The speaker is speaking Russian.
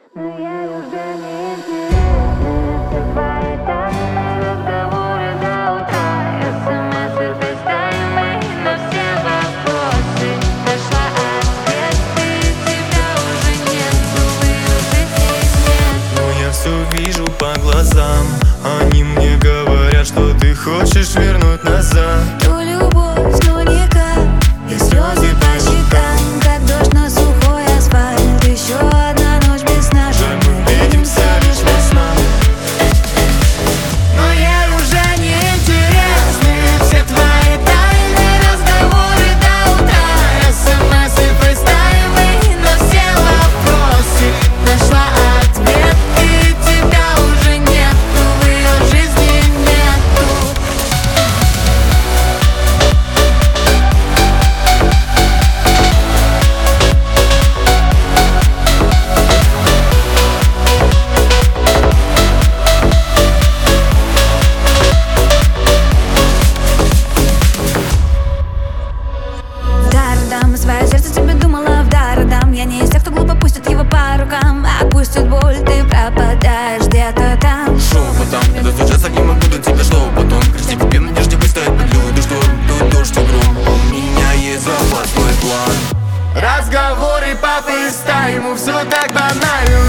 Но я уже не интересна. Все твои тайны, разговоры до утра, смс-ы, фейстаймы, на все вопросы нашла ответ. И тебя уже нет, в ее жизни нет. Но я все вижу по глазам, они мне говорят, что ты хочешь вернуть назад Ту любовь, но никак, и слезы по щекам, как дождь на сухой асфальт. Еще одна ночь без сна, Жаль, мы видимся лишь во снах. но ей уже не интересны все твои тайны, разговоры до утра, смс-ы, фейстаймы, на все вопросы нашла ответ. И тебя уже нету, в ее жизни нету. Даром свое сердце тебе думала, в дар дам. Я не из тех, кто глупо пустит его по рукам. Отпустит боль, ты пропадаешь где-то там. Шепотом, когда сейчас они могут до тебя, что потом кричи в тебе, надежде выстоять под лютый шторм. Тут дождь и гром, у меня есть запасной план. Разговоры по фейстайму, все так банально.